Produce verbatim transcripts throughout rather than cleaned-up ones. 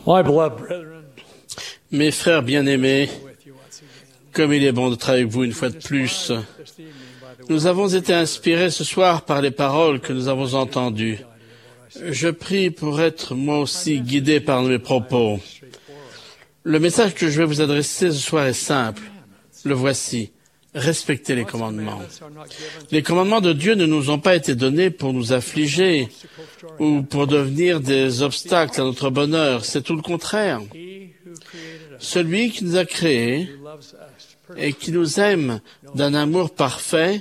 My beloved brethren, Mes frères bien-aimés, comme il est bon d'être avec vous une fois de plus, nous avons été inspirés ce soir par les paroles que nous avons entendues. Je prie pour être moi aussi guidé par mes propos. Le message que je vais vous adresser ce soir est simple. Le voici. Respectez les commandements. Les commandements de Dieu ne nous ont pas été donnés pour nous affliger ou pour devenir des obstacles à notre bonheur. C'est tout le contraire. Celui qui nous a créés et qui nous aime d'un amour parfait,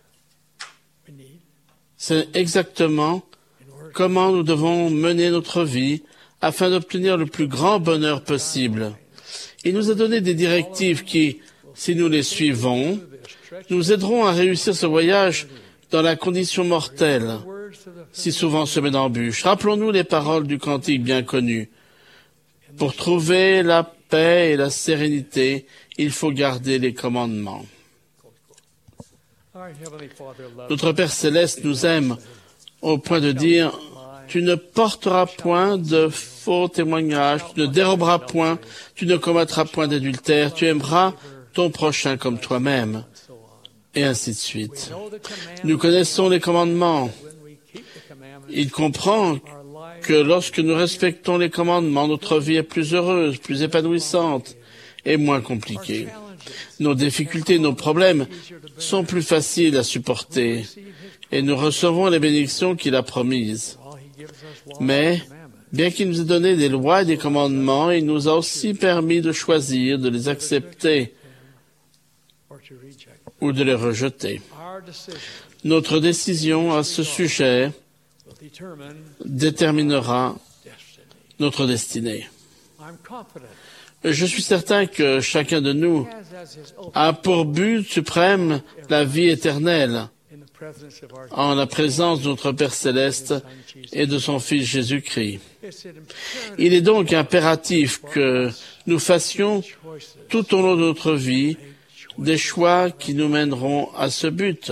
c'est exactement comment nous devons mener notre vie afin d'obtenir le plus grand bonheur possible. Il nous a donné des directives qui, si nous les suivons, nous aideront à réussir ce voyage dans la condition mortelle, si souvent semée d'embûches. Rappelons-nous les paroles du cantique bien connu. Pour trouver la paix et la sérénité, il faut garder les commandements. Notre Père Céleste nous aime au point de dire « Tu ne porteras point de faux témoignages, tu ne déroberas point, tu ne commettras point d'adultère, tu aimeras ton prochain comme toi-même. » Et ainsi de suite. Nous connaissons les commandements. Il comprend que lorsque nous respectons les commandements, notre vie est plus heureuse, plus épanouissante et moins compliquée. Nos difficultés, nos problèmes sont plus faciles à supporter et nous recevons les bénédictions qu'il a promises. Mais, bien qu'il nous ait donné des lois et des commandements, il nous a aussi permis de choisir, de les accepter ou de les rejeter. Notre décision à ce sujet déterminera notre destinée. Je suis certain que chacun de nous a pour but suprême la vie éternelle en la présence de notre Père Céleste et de son Fils Jésus-Christ. Il est donc impératif que nous fassions tout au long de notre vie des choix qui nous mèneront à ce but.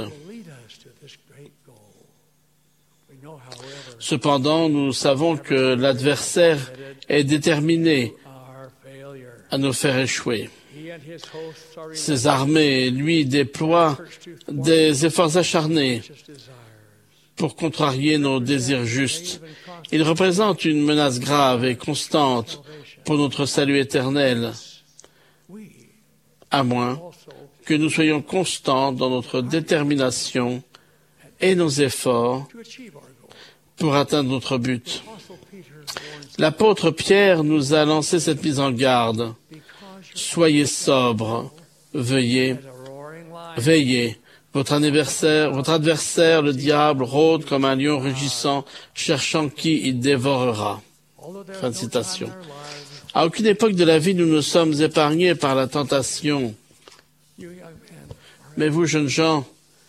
Cependant, nous savons que l'adversaire est déterminé à nous faire échouer. Ses armées, lui, déploient des efforts acharnés pour contrarier nos désirs justes. Il représente une menace grave et constante pour notre salut éternel, à moins que nous soyons constants dans notre détermination et nos efforts pour atteindre notre but. L'apôtre Pierre nous a lancé cette mise en garde. Soyez sobres, veuillez, veillez. Votre adversaire, votre adversaire, le diable, rôde comme un lion rugissant, cherchant qui il dévorera. Fin de citation. À aucune époque de la vie, nous ne sommes épargnés par la tentation. Mais vous, jeunes gens,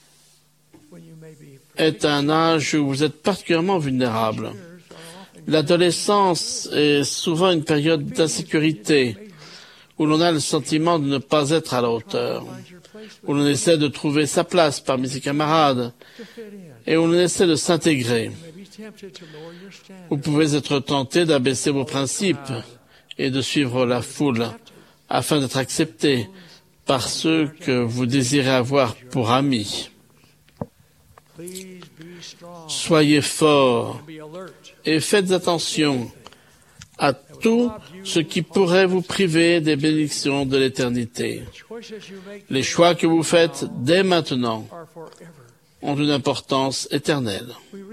êtes à un âge où vous êtes particulièrement vulnérables. L'adolescence est souvent une période d'insécurité, où l'on a le sentiment de ne pas être à la hauteur, où l'on essaie de trouver sa place parmi ses camarades, et où l'on essaie de s'intégrer. Vous pouvez être tenté d'abaisser vos principes et de suivre la foule, afin d'être accepté par ceux que vous désirez avoir pour amis. Soyez forts et faites attention à tout ce qui pourrait vous priver des bénédictions de l'éternité. Les choix que vous faites dès maintenant ont une importance éternelle.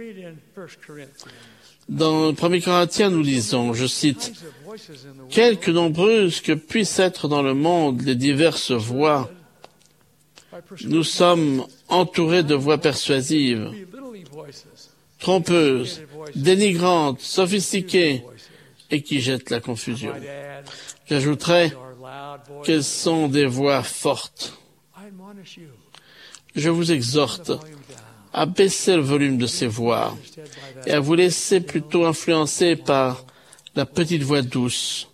Dans premier Corinthiens, nous lisons, je cite, « Quelque nombreuses que puissent être dans le monde les diverses voix, nous sommes entourés de voix persuasives, trompeuses, dénigrantes, sophistiquées, et qui jettent la confusion. » J'ajouterai qu'elles sont des voix fortes. Je vous exhorte à baisser le volume de ces voix et à vous laisser plutôt influencer par la petite voix douce,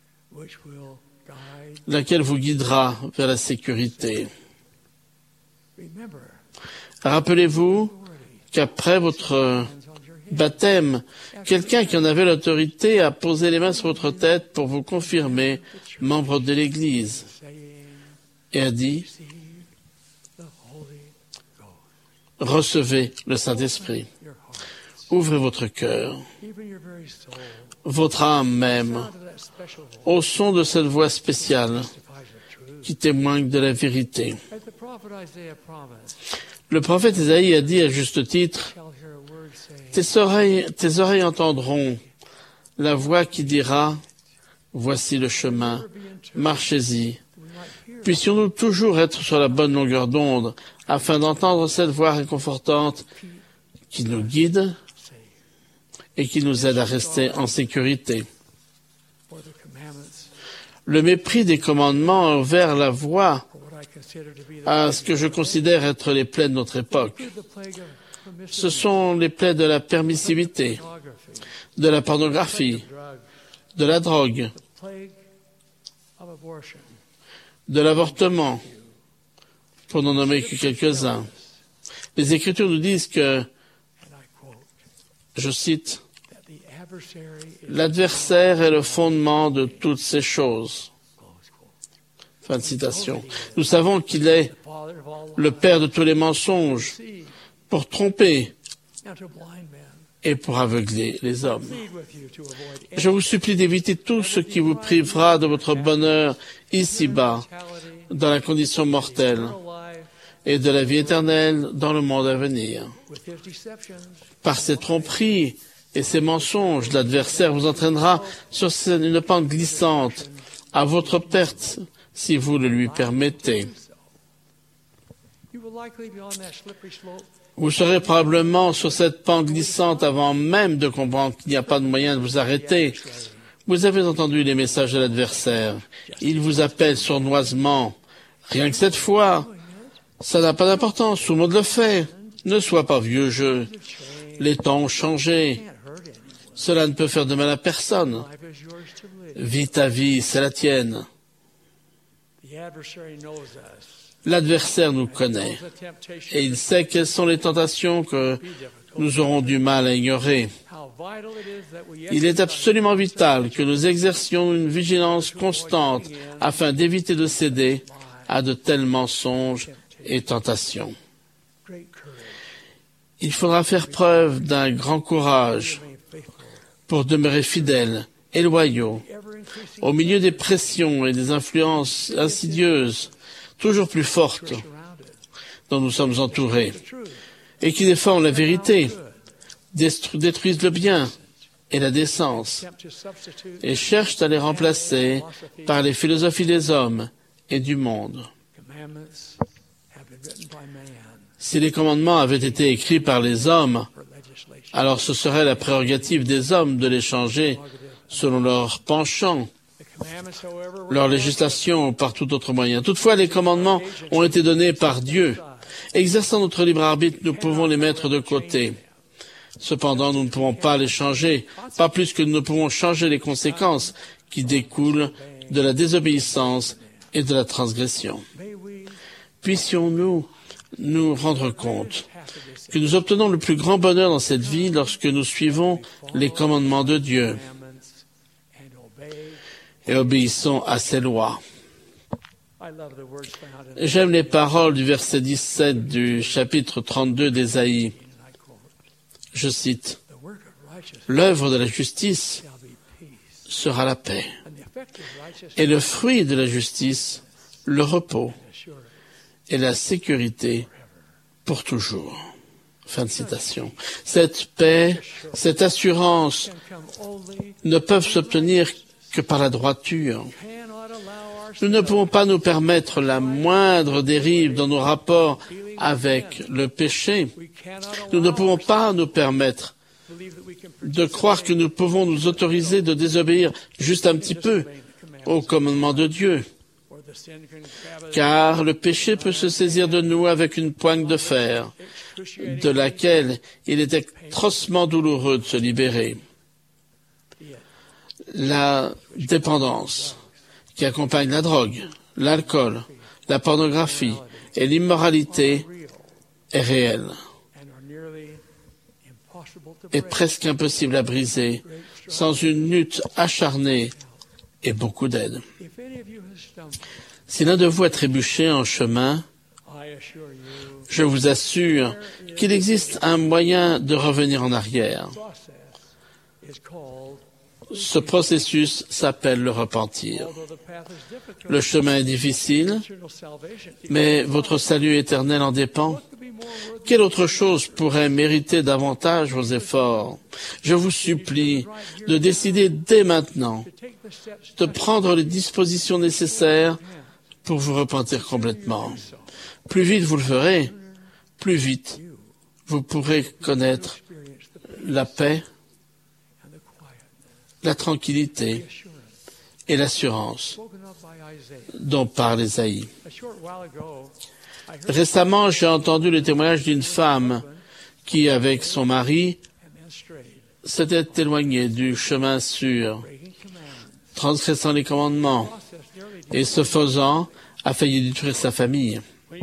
laquelle vous guidera vers la sécurité. Rappelez-vous qu'après votre baptême, quelqu'un qui en avait l'autorité a posé les mains sur votre tête pour vous confirmer membre de l'Église et a dit « Recevez le Saint-Esprit. Ouvrez votre cœur, votre âme même, au son de cette voix spéciale qui témoigne de la vérité. » Le prophète Isaïe a dit à juste titre, « Tes oreilles, tes oreilles entendront la voix qui dira, voici le chemin, marchez-y. » Puissions-nous toujours être sur la bonne longueur d'onde afin d'entendre cette voix réconfortante qui nous guide et qui nous aide à rester en sécurité. Le mépris des commandements a ouvert la voie à ce que je considère être les plaies de notre époque. Ce sont les plaies de la permissivité, de la pornographie, de la drogue, de l'avortement, pour n'en nommer que quelques-uns. Les Écritures nous disent que, je cite, « L'adversaire est le fondement de toutes ces choses. » Fin de citation. Nous savons qu'il est le père de tous les mensonges pour tromper et pour aveugler les hommes. Je vous supplie d'éviter tout ce qui vous privera de votre bonheur ici-bas, dans la condition mortelle, et de la vie éternelle dans le monde à venir. Par ces tromperies et ces mensonges, l'adversaire vous entraînera sur une pente glissante, à votre perte, si vous le lui permettez. Vous serez probablement sur cette pente glissante avant même de comprendre qu'il n'y a pas de moyen de vous arrêter. Vous avez entendu les messages de l'adversaire. Il vous appelle sournoisement. Rien que cette fois, ça n'a pas d'importance, tout le monde le fait. Ne sois pas vieux jeu. Les temps ont changé. Cela ne peut faire de mal à personne. Vis ta vie, c'est la tienne. L'adversaire nous connaît et il sait quelles sont les tentations que nous aurons du mal à ignorer. Il est absolument vital que nous exercions une vigilance constante afin d'éviter de céder à de tels mensonges et tentations. Il faudra faire preuve d'un grand courage pour demeurer fidèles et loyaux au milieu des pressions et des influences insidieuses toujours plus fortes dont nous sommes entourés et qui défendent la vérité, détruisent le bien et la décence et cherchent à les remplacer par les philosophies des hommes et du monde. Si les commandements avaient été écrits par les hommes, alors ce serait la prérogative des hommes de les changer selon leur penchant, leur législation ou par tout autre moyen. Toutefois, les commandements ont été donnés par Dieu. Exerçant notre libre arbitre, nous pouvons les mettre de côté. Cependant, nous ne pouvons pas les changer, pas plus que nous ne pouvons changer les conséquences qui découlent de la désobéissance et de la transgression. Puissions-nous nous rendre compte que nous obtenons le plus grand bonheur dans cette vie lorsque nous suivons les commandements de Dieu et obéissons à ses lois. J'aime les paroles du verset dix-sept du chapitre trente-deux d'Ésaïe. Je cite, « L'œuvre de la justice sera la paix, et le fruit de la justice, le repos, et la sécurité pour toujours. » Fin de citation. Cette paix, cette assurance ne peuvent s'obtenir que par la droiture. Nous ne pouvons pas nous permettre la moindre dérive dans nos rapports avec le péché. Nous ne pouvons pas nous permettre de croire que nous pouvons nous autoriser de désobéir juste un petit peu au commandement de Dieu. Car le péché peut se saisir de nous avec une poigne de fer, de laquelle il est atrocement douloureux de se libérer. La dépendance qui accompagne la drogue, l'alcool, la pornographie et l'immoralité est réelle est presque impossible à briser sans une lutte acharnée et beaucoup d'aide. Si l'un de vous a trébuché en chemin, je vous assure qu'il existe un moyen de revenir en arrière. Ce processus s'appelle le repentir. Le chemin est difficile, mais votre salut éternel en dépend. Quelle autre chose pourrait mériter davantage vos efforts? Je vous supplie de décider dès maintenant de prendre les dispositions nécessaires pour vous repentir complètement. Plus vite vous le ferez, plus vite vous pourrez connaître la paix, la tranquillité et l'assurance dont parle Ésaïe. Récemment, j'ai entendu le témoignage d'une femme qui, avec son mari, s'était éloignée du chemin sûr, transgressant les commandements, et ce faisant, a failli détruire sa famille.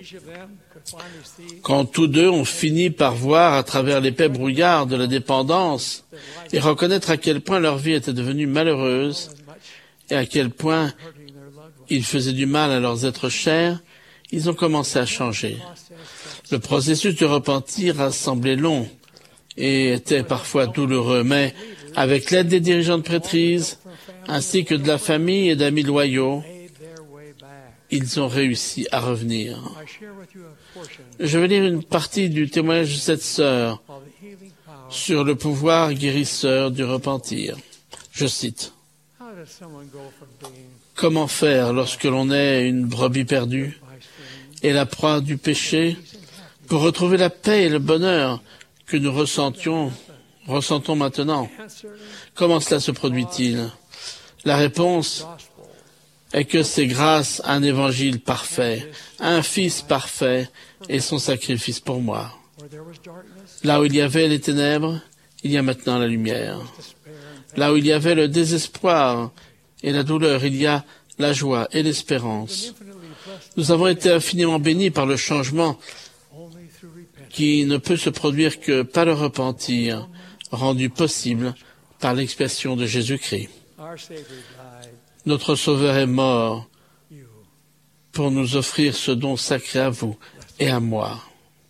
Quand tous deux ont fini par voir à travers l'épais brouillard de la dépendance et reconnaître à quel point leur vie était devenue malheureuse et à quel point ils faisaient du mal à leurs êtres chers, ils ont commencé à changer. Le processus de repentir a semblé long et était parfois douloureux, mais avec l'aide des dirigeants de prêtrise, ainsi que de la famille et d'amis loyaux, ils ont réussi à revenir. Je vais lire une partie du témoignage de cette sœur sur le pouvoir guérisseur du repentir. Je cite. « Comment faire lorsque l'on est une brebis perdue et la proie du péché pour retrouver la paix et le bonheur que nous ressentions, ressentons maintenant? Comment cela se produit-il? La réponse est que c'est grâce à un évangile parfait, à un fils parfait et son sacrifice pour moi. Là où il y avait les ténèbres, il y a maintenant la lumière. Là où il y avait le désespoir et la douleur, il y a la joie et l'espérance. Nous avons été infiniment bénis par le changement qui ne peut se produire que par le repentir, rendu possible par l'expiation de Jésus-Christ. Notre Sauveur est mort pour nous offrir ce don sacré à vous et à moi.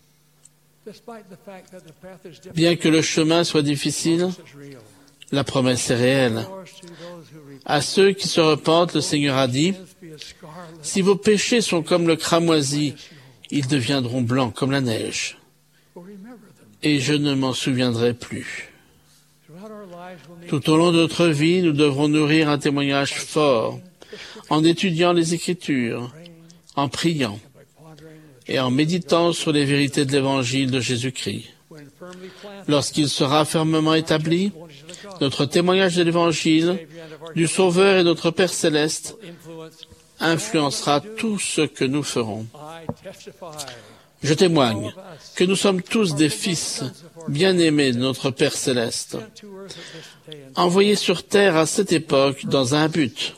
Bien que le chemin soit difficile, la promesse est réelle. À ceux qui se repentent, le Seigneur a dit, « Si vos péchés sont comme le cramoisi, ils deviendront blancs comme la neige, et je ne m'en souviendrai plus. » Tout au long de notre vie, nous devrons nourrir un témoignage fort en étudiant les Écritures, en priant et en méditant sur les vérités de l'Évangile de Jésus-Christ. Lorsqu'il sera fermement établi, notre témoignage de l'Évangile, du Sauveur et notre Père céleste influencera tout ce que nous ferons. Je témoigne que nous sommes tous des fils bien-aimés de notre Père céleste, envoyés sur terre à cette époque dans un but,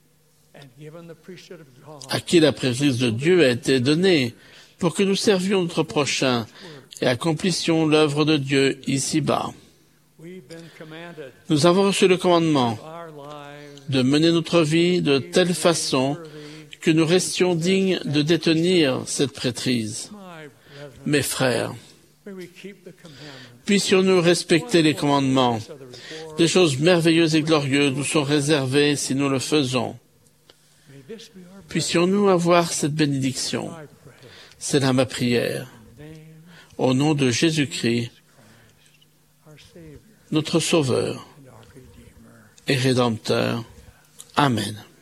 à qui la présence de Dieu a été donnée pour que nous servions notre prochain et accomplissions l'œuvre de Dieu ici-bas. Nous avons reçu le commandement de mener notre vie de telle façon que nous restions dignes de détenir cette prêtrise. Mes frères, puissions-nous respecter les commandements. Des choses merveilleuses et glorieuses nous sont réservées si nous le faisons. Puissions-nous avoir cette bénédiction. C'est là ma prière. Au nom de Jésus-Christ, notre Sauveur et Rédempteur. Amen.